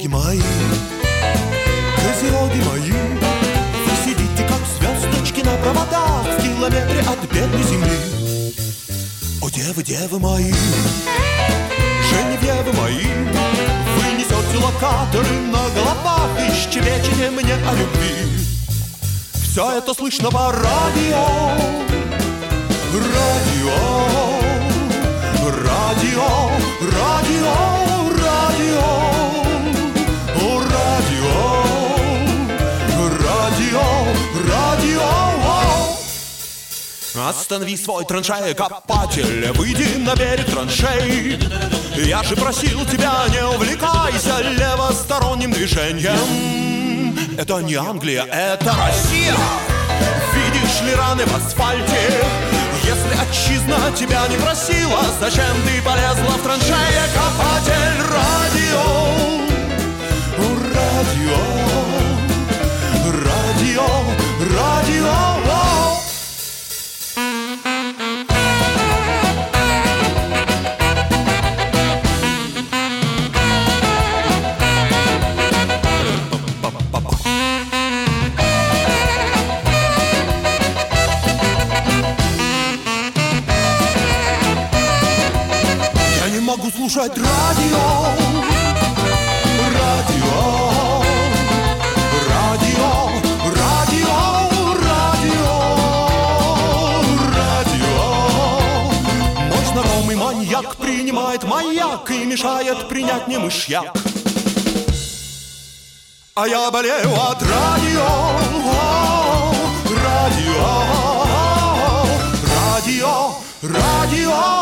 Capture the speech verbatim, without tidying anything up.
Козероги мои, козероги мои, вы сидите, как звездочки на проводах в километре от бедной земли. О, девы, девы мои, Женевьевы мои, вы несете локаторы на головах и щебечете мне о любви. Все это слышно по радио, радио, радио, радио, радио, о, радио, радио, радио. Останови свой траншеекопатель, выйди на берег траншей. Я же просил тебя, не увлекайся левосторонним движением. Это не Англия, это Россия. Видишь ли раны в асфальте? Если отчизна тебя не просила, зачем ты полезла в траншеекопатель? Радио, радио, радио, радио. Могу слушать радио, радио, радио, радио, радио, радио. Мой знакомый маньяк принимает маяк и мешает принять не мышьяк. А я болею от радио, радио, радио, радио.